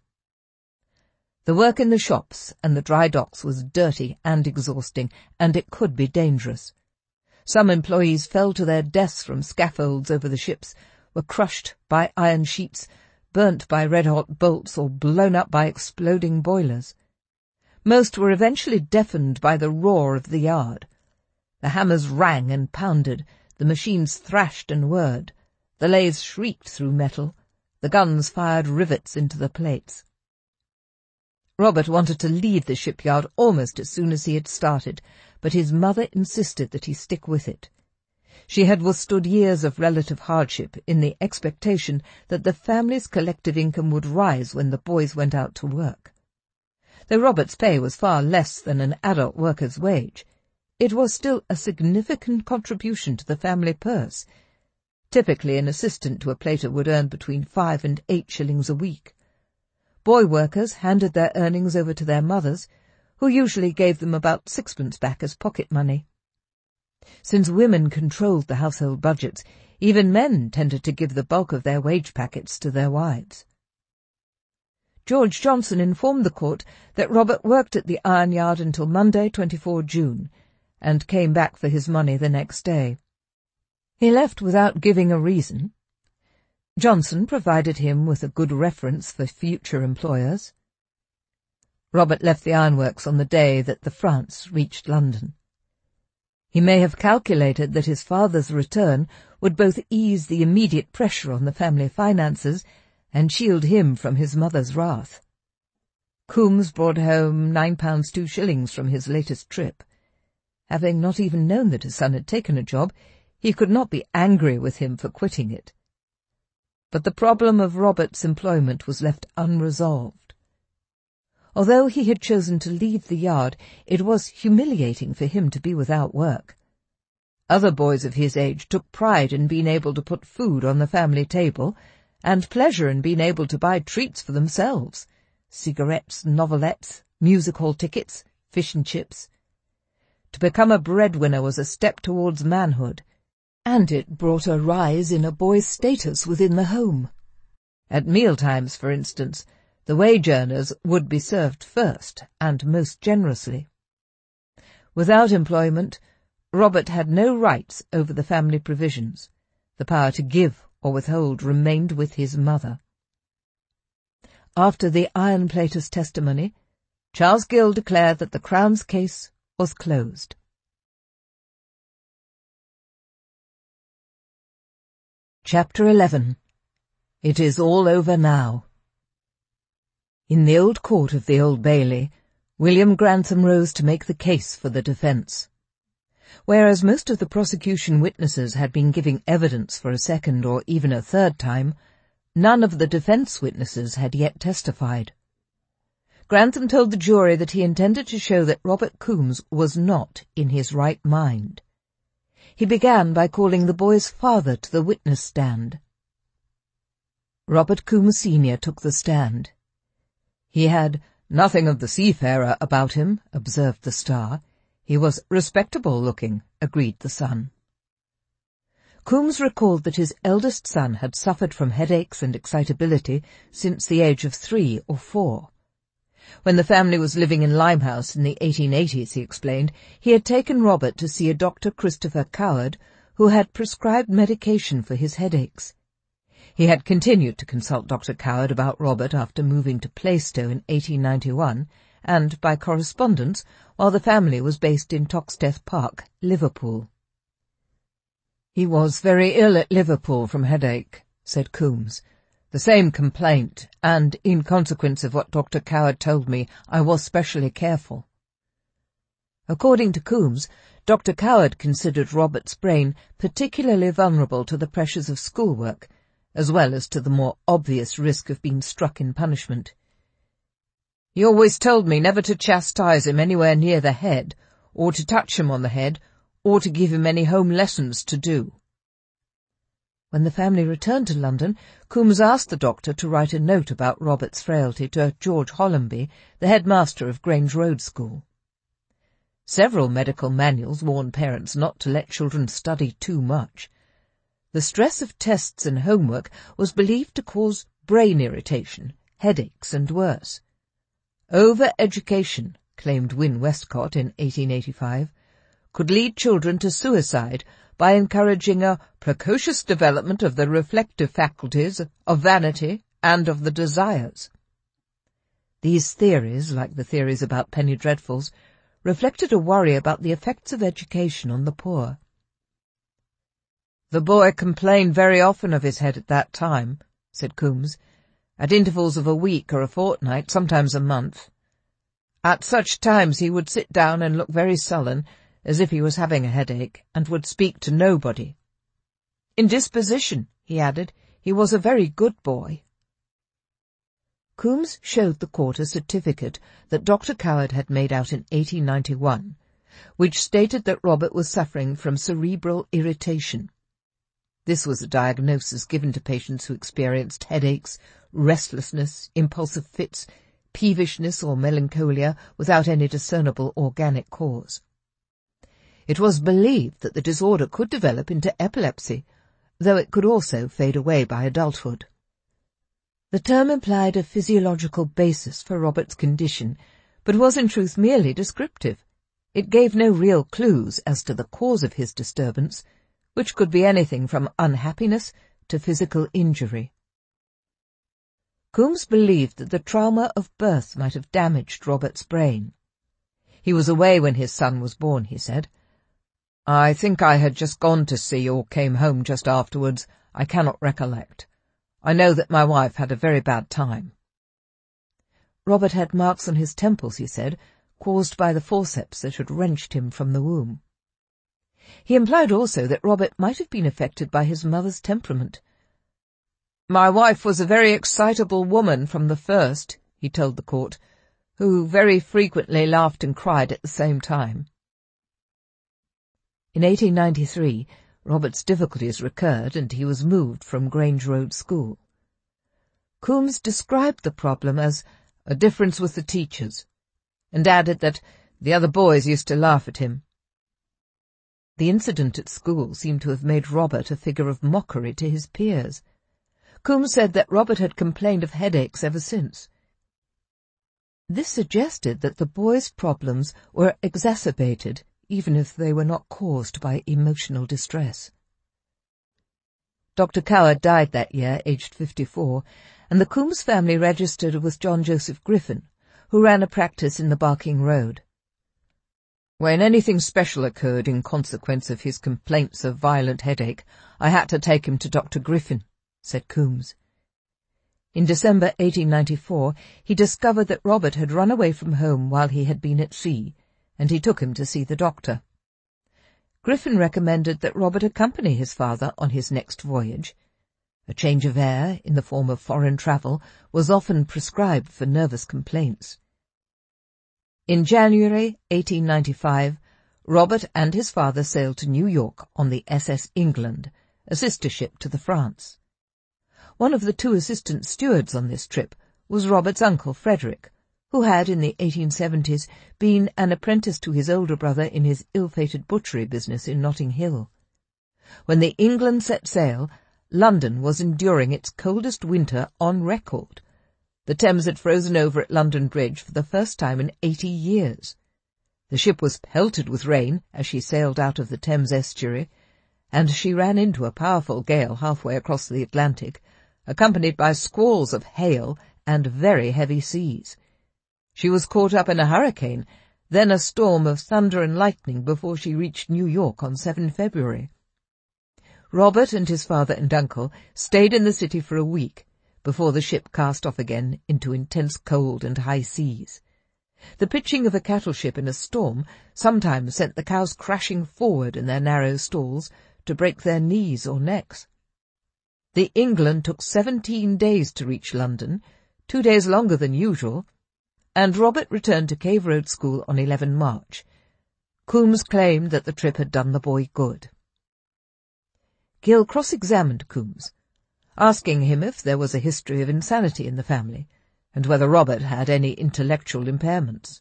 The work in the shops and the dry docks was dirty and exhausting, and it could be dangerous. Some employees fell to their deaths from scaffolds over the ships, were crushed by iron sheets, burnt by red-hot bolts, or blown up by exploding boilers. Most were eventually deafened by the roar of the yard. The hammers rang and pounded, the machines thrashed and whirred, the lathes shrieked through metal, the guns fired rivets into the plates. Robert wanted to leave the shipyard almost as soon as he had started, but his mother insisted that he stick with it. She had withstood years of relative hardship in the expectation that the family's collective income would rise when the boys went out to work. Though Robert's pay was far less than an adult worker's wage, it was still a significant contribution to the family purse. Typically, an assistant to a plater would earn between five and eight shillings a week. Boy workers handed their earnings over to their mothers, who usually gave them about sixpence back as pocket money. Since women controlled the household budgets, even men tended to give the bulk of their wage packets to their wives. George Johnson informed the court that Robert worked at the iron yard until Monday, the twenty-fourth of June, and came back for his money the next day. He left without giving a reason. Johnson provided him with a good reference for future employers. Robert left the ironworks on the day that the France reached London. He may have calculated that his father's return would both ease the immediate pressure on the family finances and shield him from his mother's wrath. Coombs brought home nine pounds two shillings from his latest trip. Having not even known that his son had taken a job, he could not be angry with him for quitting it. But the problem of Robert's employment was left unresolved. Although he had chosen to leave the yard, it was humiliating for him to be without work. Other boys of his age took pride in being able to put food on the family table, and pleasure in being able to buy treats for themselves, cigarettes, novelettes, music-hall tickets, fish and chips. To become a breadwinner was a step towards manhood, and it brought a rise in a boy's status within the home. At mealtimes, for instance, the wage earners would be served first and most generously. Without employment, Robert had no rights over the family provisions. The power to give or withhold remained with his mother. After the iron plater's testimony, Charles Gill declared that the Crown's case was closed. Chapter eleven. It is all over now. In the old court of the Old Bailey, William Grantham rose to make the case for the defence. Whereas most of the prosecution witnesses had been giving evidence for a second or even a third time, none of the defence witnesses had yet testified. Grantham told the jury that he intended to show that Robert Coombs was not in his right mind. He began by calling the boy's father to the witness stand. Robert Coombs Senior took the stand. He had nothing of the seafarer about him, observed the Star. He was respectable-looking, agreed the Sun. Coombs recalled that his eldest son had suffered from headaches and excitability since the age of three or four. When the family was living in Limehouse in the eighteen eighties, he explained, he had taken Robert to see a Doctor Christopher Coward, who had prescribed medication for his headaches. He had continued to consult Doctor Coward about Robert after moving to Plaistow in eighteen ninety-one, and by correspondence, while the family was based in Toxteth Park, Liverpool. "He was very ill at Liverpool from headache," said Coombs. "The same complaint, and in consequence of what Doctor Coward told me, I was specially careful." According to Coombs, Doctor Coward considered Robert's brain particularly vulnerable to the pressures of schoolwork, as well as to the more obvious risk of being struck in punishment. "He always told me never to chastise him anywhere near the head, or to touch him on the head, or to give him any home lessons to do." When the family returned to London, Coombs asked the doctor to write a note about Robert's frailty to George Hollamby, the headmaster of Grange Road School. Several medical manuals warn parents not to let children study too much. The stress of tests and homework was believed to cause brain irritation, headaches, and worse. Over-education, claimed Wynne Westcott in eighteen eighty-five, could lead children to suicide by encouraging a precocious development of the reflective faculties, of vanity, and of the desires. These theories, like the theories about penny dreadfuls, reflected a worry about the effects of education on the poor. "The boy complained very often of his head at that time," said Coombs, "at intervals of a week or a fortnight, sometimes a month. At such times he would sit down and look very sullen, as if he was having a headache, and would speak to nobody. In disposition," he added, "he was a very good boy." Coombs showed the court a certificate that Doctor Coward had made out in eighteen ninety-one, which stated that Robert was suffering from cerebral irritation. This was a diagnosis given to patients who experienced headaches, restlessness, impulsive fits, peevishness or melancholia without any discernible organic cause. It was believed that the disorder could develop into epilepsy, though it could also fade away by adulthood. The term implied a physiological basis for Robert's condition, but was in truth merely descriptive. It gave no real clues as to the cause of his disturbance, which could be anything from unhappiness to physical injury. Coombs believed that the trauma of birth might have damaged Robert's brain. He was away when his son was born, he said. "I think I had just gone to sea or came home just afterwards. I cannot recollect. I know that my wife had a very bad time." Robert had marks on his temples, he said, caused by the forceps that had wrenched him from the womb. He implied also that Robert might have been affected by his mother's temperament. "My wife was a very excitable woman from the first," he told the court, "who very frequently laughed and cried at the same time." In eighteen ninety-three, Robert's difficulties recurred and he was moved from Grange Road School. Coombs described the problem as a difference with the teachers, and added that the other boys used to laugh at him. The incident at school seemed to have made Robert a figure of mockery to his peers. Coombs said that Robert had complained of headaches ever since. This suggested that the boy's problems were exacerbated, even if they were not caused by emotional distress. Doctor Coward died that year, aged fifty-four, and the Coombs family registered with John Joseph Griffin, who ran a practice in the Barking Road. When anything special occurred in consequence of his complaints of violent headache, I had to take him to Doctor Griffin, said Coombs. In December eighteen ninety-four, he discovered that Robert had run away from home while he had been at sea, and he took him to see the doctor. Griffin recommended that Robert accompany his father on his next voyage. A change of air, in the form of foreign travel, was often prescribed for nervous complaints. In January eighteen ninety-five, Robert and his father sailed to New York on the S S England, a sister ship to the France. One of the two assistant stewards on this trip was Robert's uncle Frederick, who had in the eighteen seventies been an apprentice to his older brother in his ill-fated butchery business in Notting Hill. When the England set sail, London was enduring its coldest winter on record. The Thames had frozen over at London Bridge for the first time in eighty years. The ship was pelted with rain as she sailed out of the Thames estuary, and she ran into a powerful gale halfway across the Atlantic, accompanied by squalls of hail and very heavy seas. She was caught up in a hurricane, then a storm of thunder and lightning before she reached New York on the seventh of February. Robert and his father and uncle stayed in the city for a week, before the ship cast off again into intense cold and high seas. The pitching of a cattle ship in a storm sometimes sent the cows crashing forward in their narrow stalls to break their knees or necks. The England took seventeen days to reach London, two days longer than usual, and Robert returned to Cave Road School on the eleventh of March. Coombs claimed that the trip had done the boy good. Gill cross-examined Coombs, asking him if there was a history of insanity in the family, and whether Robert had any intellectual impairments.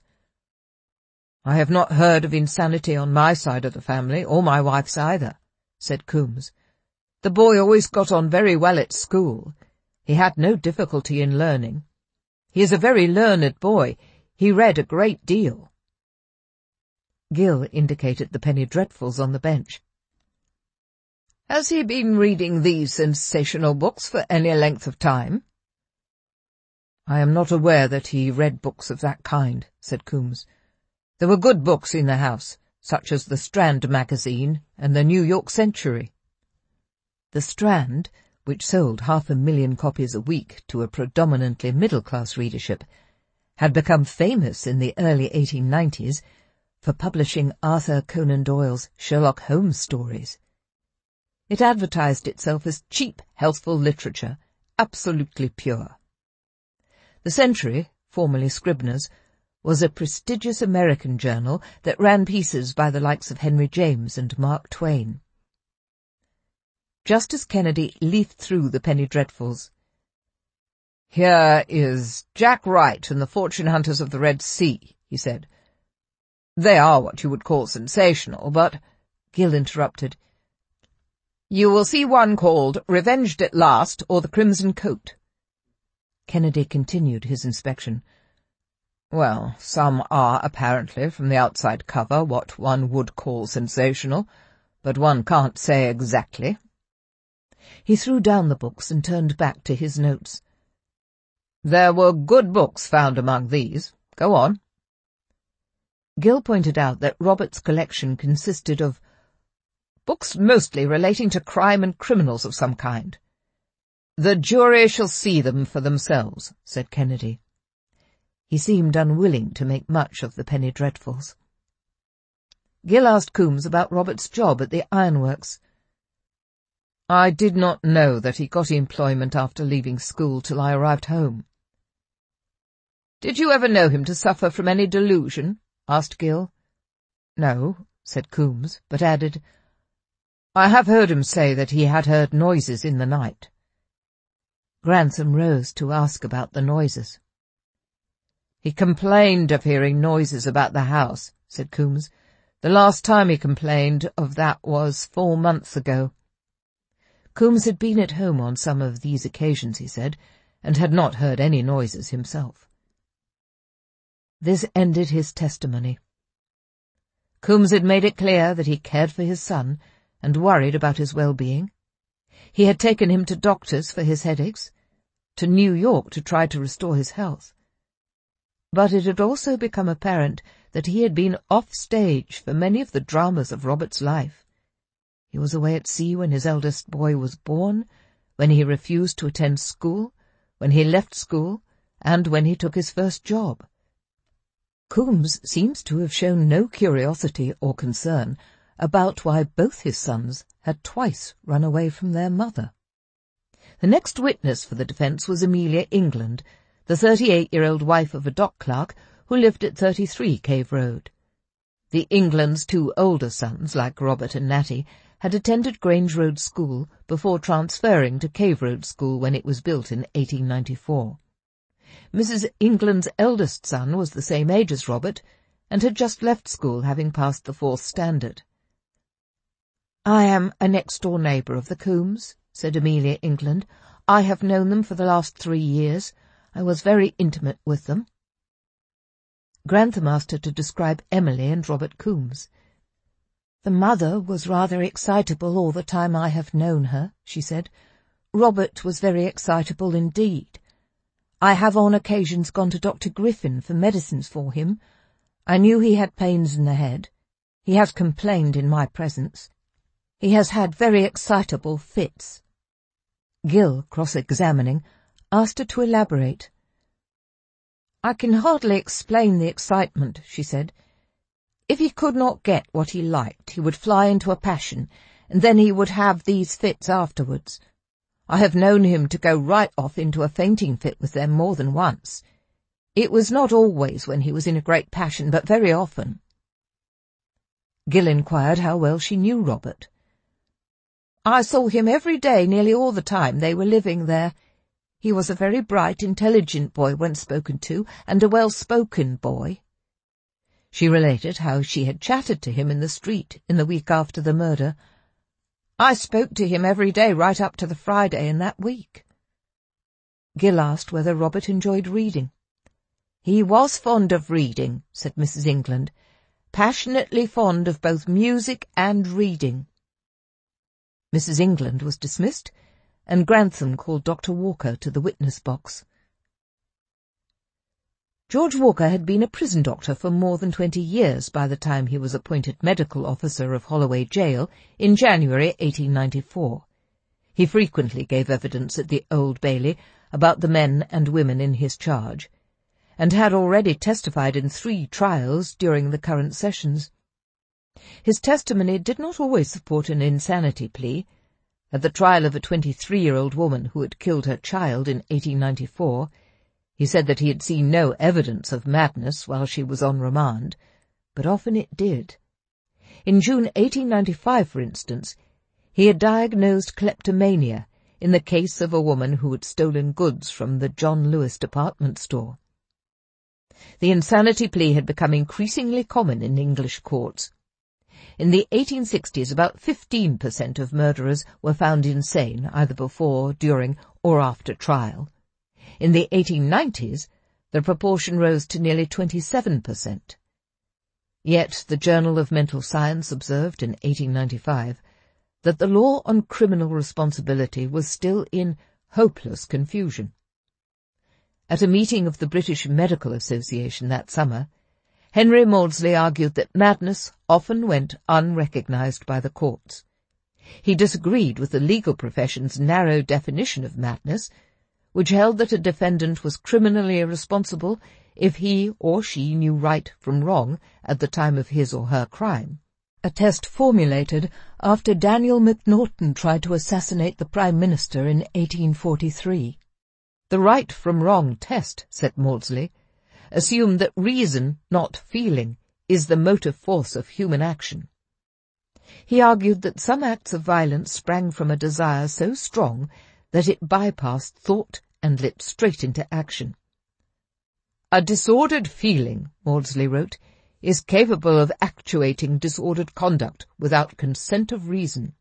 "I have not heard of insanity on my side of the family, or my wife's either," said Coombs. "The boy always got on very well at school. He had no difficulty in learning. He is a very learned boy. He read a great deal." Gill indicated the penny dreadfuls on the bench. "Has he been reading these sensational books for any length of time?" "I am not aware that he read books of that kind," said Coombs. "There were good books in the house, such as the Strand magazine and the New York Century." The Strand, which sold half a million copies a week to a predominantly middle-class readership, had become famous in the early eighteen nineties for publishing Arthur Conan Doyle's Sherlock Holmes stories. It advertised itself as cheap, healthful literature, absolutely pure. The Century, formerly Scribner's, was a prestigious American journal that ran pieces by the likes of Henry James and Mark Twain. Justice Kennedy leafed through the penny dreadfuls. "Here is Jack Wright and the Fortune Hunters of the Red Sea," he said. "They are what you would call sensational, but—" Gill interrupted. "You will see one called Revenged at Last, or The Crimson Coat." Kennedy continued his inspection. "Well, some are, apparently, from the outside cover, what one would call sensational, but one can't say exactly." He threw down the books and turned back to his notes. "There were good books found among these. Go on." Gill pointed out that Robert's collection consisted of books mostly relating to crime and criminals of some kind. "The jury shall see them for themselves," said Kennedy. He seemed unwilling to make much of the penny dreadfuls. Gill asked Coombs about Robert's job at the ironworks. "I did not know that he got employment after leaving school till I arrived home." "Did you ever know him to suffer from any delusion?" asked Gill. "No," said Coombs, but added, "I have heard him say that he had heard noises in the night." Grantham rose to ask about the noises. "He complained of hearing noises about the house," said Coombs. "The last time he complained of that was four months ago." Coombs had been at home on some of these occasions, he said, and had not heard any noises himself. This ended his testimony. Coombs had made it clear that he cared for his son and worried about his well-being. He had taken him to doctors for his headaches, to New York to try to restore his health. But it had also become apparent that he had been off-stage for many of the dramas of Robert's life. He was away at sea when his eldest boy was born, when he refused to attend school, when he left school, and when he took his first job. Coombs seems to have shown no curiosity or concern about why both his sons had twice run away from their mother. The next witness for the defence was Amelia England, the thirty-eight-year-old wife of a dock clerk who lived at thirty-three Cave Road. The Englands' two older sons, like Robert and Natty, had attended Grange Road School before transferring to Cave Road School when it was built in eighteen ninety-four. Missus England's eldest son was the same age as Robert, and had just left school, having passed the fourth standard. "I am a next-door neighbour of the Coombs," said Amelia England. "I have known them for the last three years. I was very intimate with them." Grantham asked her to describe Emily and Robert Coombs. "The mother was rather excitable all the time I have known her," she said. "Robert was very excitable indeed. I have on occasions gone to Doctor Griffin for medicines for him. I knew he had pains in the head. He has complained in my presence. He has had very excitable fits." Gill, cross-examining, asked her to elaborate. "I can hardly explain the excitement," she said. "If he could not get what he liked, he would fly into a passion, and then he would have these fits afterwards. I have known him to go right off into a fainting fit with them more than once. It was not always when he was in a great passion, but very often." Gill inquired how well she knew Robert. "I saw him every day nearly all the time they were living there. He was a very bright, intelligent boy when spoken to, and a well-spoken boy." She related how she had chatted to him in the street in the week after the murder. "I spoke to him every day right up to the Friday in that week." Gill asked whether Robert enjoyed reading. "He was fond of reading," said Missus England, "passionately fond of both music and reading." Missus England was dismissed, and Grantham called Doctor Walker to the witness box. George Walker had been a prison doctor for more than twenty years by the time he was appointed medical officer of Holloway Jail in January eighteen ninety-four. He frequently gave evidence at the Old Bailey about the men and women in his charge, and had already testified in three trials during the current sessions. His testimony did not always support an insanity plea. At the trial of a twenty-three-year-old woman who had killed her child in eighteen ninety-four, he said that he had seen no evidence of madness while she was on remand, but often it did. In June eighteen ninety-five, for instance, he had diagnosed kleptomania in the case of a woman who had stolen goods from the John Lewis department store. The insanity plea had become increasingly common in English courts. In the eighteen sixties, about fifteen percent of murderers were found insane either before, during, or after trial. In the eighteen nineties, the proportion rose to nearly twenty-seven percent. Yet the Journal of Mental Science observed in eighteen ninety-five that the law on criminal responsibility was still in hopeless confusion. At a meeting of the British Medical Association that summer, Henry Maudsley argued that madness often went unrecognized by the courts. He disagreed with the legal profession's narrow definition of madness, which held that a defendant was criminally irresponsible if he or she knew right from wrong at the time of his or her crime, a test formulated after Daniel Macnaghten tried to assassinate the Prime Minister in eighteen forty-three. The right from wrong test, said Maudsley, assumed that reason, not feeling, is the motive force of human action. He argued that some acts of violence sprang from a desire so strong that it bypassed thought and leapt straight into action. "A disordered feeling," Maudsley wrote, "is capable of actuating disordered conduct without consent of reason."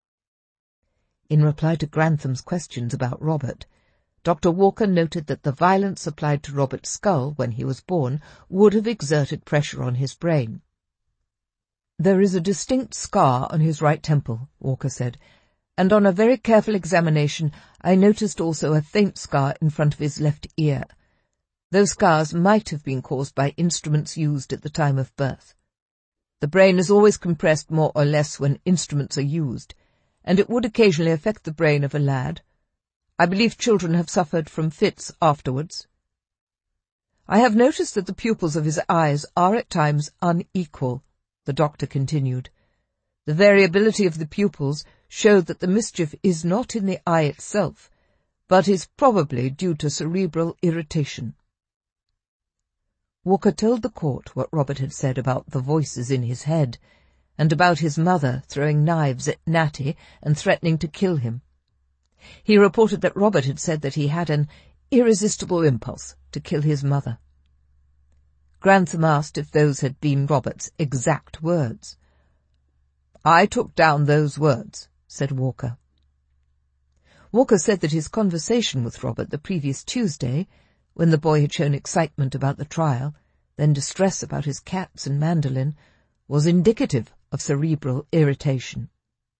In reply to Grantham's questions about Robert, Doctor Walker noted that the violence applied to Robert's skull when he was born would have exerted pressure on his brain. "There is a distinct scar on his right temple," Walker said, "and on a very careful examination I noticed also a faint scar in front of his left ear. Those scars might have been caused by instruments used at the time of birth. The brain is always compressed more or less when instruments are used, and it would occasionally affect the brain of a lad. I believe children have suffered from fits afterwards. I have noticed that the pupils of his eyes are at times unequal, the doctor continued. The variability of the pupils showed that the mischief is not in the eye itself, but is probably due to cerebral irritation. Walker told the court what Robert had said about the voices in his head, and about his mother throwing knives at Natty and threatening to kill him. He reported that Robert had said that he had an irresistible impulse to kill his mother. Grantham asked if those had been Robert's exact words. "I took down those words," said Walker. Walker said that his conversation with Robert the previous Tuesday, when the boy had shown excitement about the trial, then distress about his cats and mandolin, was indicative of cerebral irritation.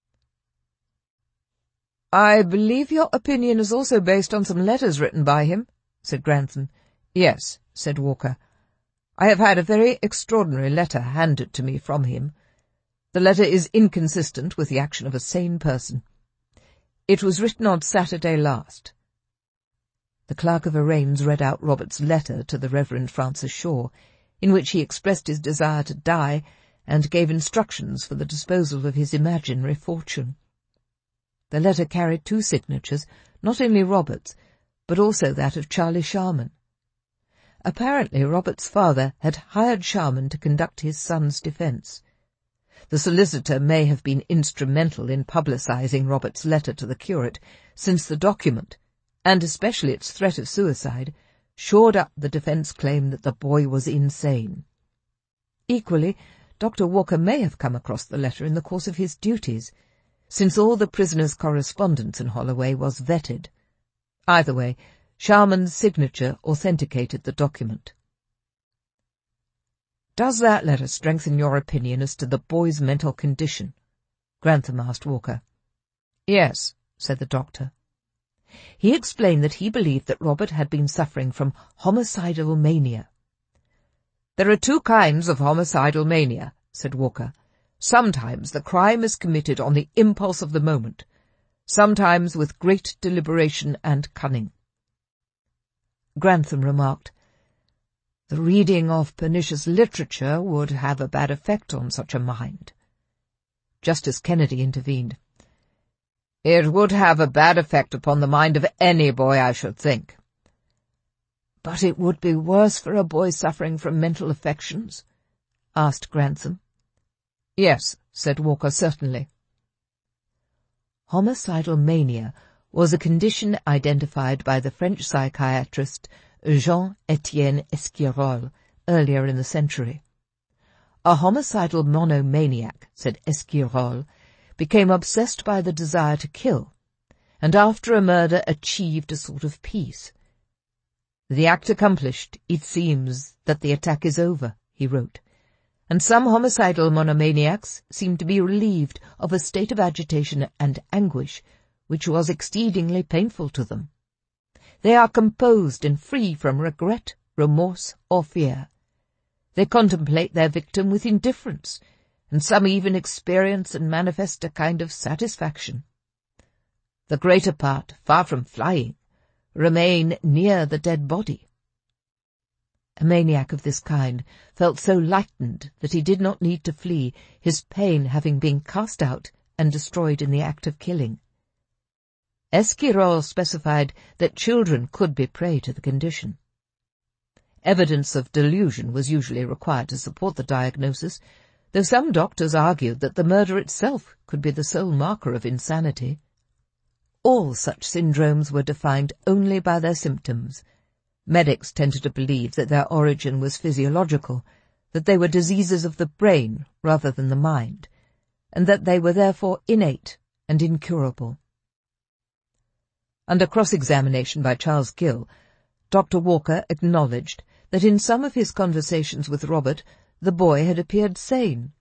"I believe your opinion is also based on some letters written by him," said Grantham. "Yes," said Walker. "I have had a very extraordinary letter handed to me from him. The letter is inconsistent with the action of a sane person. It was written on Saturday last." The Clerk of Arraigns read out Robert's letter to the Reverend Francis Shaw, in which he expressed his desire to die and gave instructions for the disposal of his imaginary fortune. The letter carried two signatures, not only Robert's, but also that of Charlie Sharman. Apparently Robert's father had hired Sharman to conduct his son's defence. The solicitor may have been instrumental in publicising Robert's letter to the curate, since the document, and especially its threat of suicide, shored up the defence claim that the boy was insane. Equally, Doctor Walker may have come across the letter in the course of his duties, since all the prisoner's correspondence in Holloway was vetted. Either way, Sharman's signature authenticated the document. "Does that letter strengthen your opinion as to the boy's mental condition?" Grantham asked Walker. "Yes," said the doctor. He explained that he believed that Robert had been suffering from homicidal mania. "There are two kinds of homicidal mania," said Walker. "Sometimes the crime is committed on the impulse of the moment, sometimes with great deliberation and cunning." Grantham remarked, "The reading of pernicious literature would have a bad effect on such a mind." Justice Kennedy intervened. "It would have a bad effect upon the mind of any boy, I should think." "But it would be worse for a boy suffering from mental affections?" asked Grantham. "Yes," said Walker, "certainly." Homicidal mania was a condition identified by the French psychiatrist Jean-Étienne Esquirol earlier in the century. A homicidal monomaniac, said Esquirol, became obsessed by the desire to kill, and after a murder achieved a sort of peace. "The act accomplished, it seems that the attack is over," he wrote, and some homicidal monomaniacs seem to be relieved of a state of agitation and anguish which was exceedingly painful to them. They are composed and free from regret, remorse, or fear. They contemplate their victim with indifference, and some even experience and manifest a kind of satisfaction. The greater part, far from flying, remain near the dead body. A maniac of this kind felt so lightened that he did not need to flee, his pain having been cast out and destroyed in the act of killing. Esquirol specified that children could be prey to the condition. Evidence of delusion was usually required to support the diagnosis, though some doctors argued that the murder itself could be the sole marker of insanity. All such syndromes were defined only by their symptoms. Medics tended to believe that their origin was physiological, that they were diseases of the brain rather than the mind, and that they were therefore innate and incurable. Under cross-examination by Charles Gill, Doctor Walker acknowledged that in some of his conversations with Robert, the boy had appeared sane.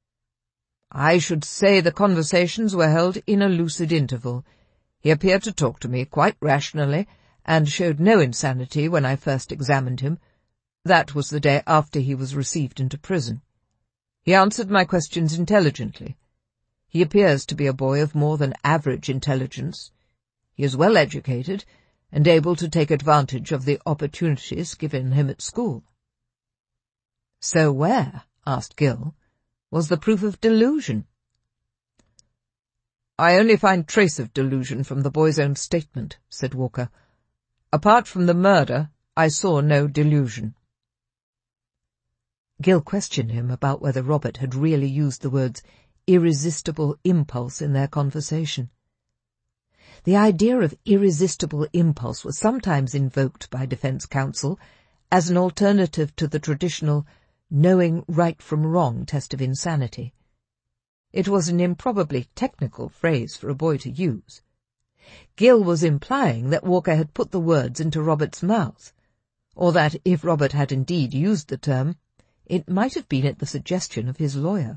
"I should say the conversations were held in a lucid interval. He appeared to talk to me quite rationally, and showed no insanity when I first examined him. That was the day after he was received into prison. He answered my questions intelligently. He appears to be a boy of more than average intelligence. He is well educated, and able to take advantage of the opportunities given him at school." "So where," asked Gill, "was the proof of delusion?" "I only find trace of delusion from the boy's own statement," said Walker. "Apart from the murder, I saw no delusion." Gill questioned him about whether Robert had really used the words irresistible impulse in their conversation. The idea of irresistible impulse was sometimes invoked by defense counsel as an alternative to the traditional knowing right from wrong test of insanity. It was an improbably technical phrase for a boy to use. Gill was implying that Walker had put the words into Robert's mouth, or that if Robert had indeed used the term, it might have been at the suggestion of his lawyer.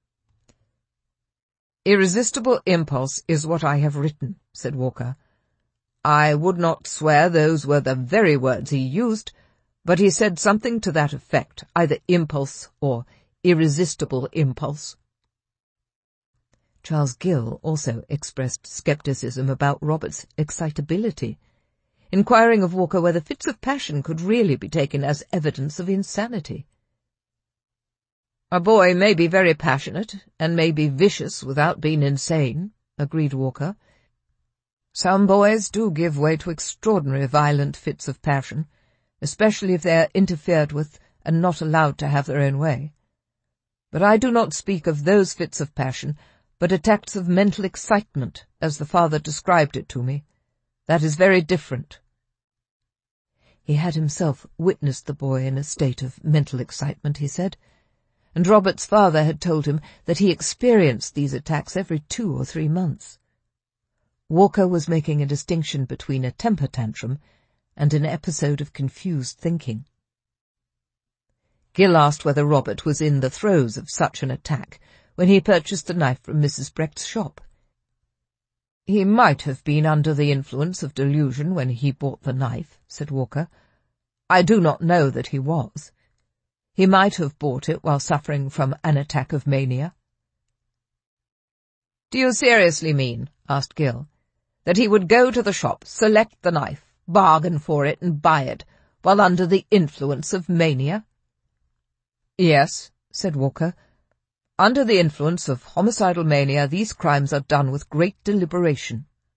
"Irresistible impulse is what I have written," said Walker. "I would not swear those were the very words he used, but he said something to that effect, either impulse or irresistible impulse." Charles Gill also expressed scepticism about Robert's excitability, inquiring of Walker whether fits of passion could really be taken as evidence of insanity. "A boy may be very passionate, and may be vicious without being insane," agreed Walker. "Some boys do give way to extraordinary violent fits of passion, especially if they are interfered with and not allowed to have their own way. But I do not speak of those fits of passion, but attacks of mental excitement, as the father described it to me. That is very different." He had himself witnessed the boy in a state of mental excitement, he said, and Robert's father had told him that he experienced these attacks every two or three months. Walker was making a distinction between a temper tantrum and an episode of confused thinking. Gill asked whether Robert was in the throes of such an attack when he purchased the knife from Missus Brecht's shop. "He might have been under the influence of delusion when he bought the knife," said Walker. "I do not know that he was. He might have bought it while suffering from an attack of mania." "Do you seriously mean," asked Gill, "that he would go to the shop, select the knife, bargain for it, and buy it, while under the influence of mania?" "Yes," said Walker. "Under the influence of homicidal mania, these crimes are done with great deliberation."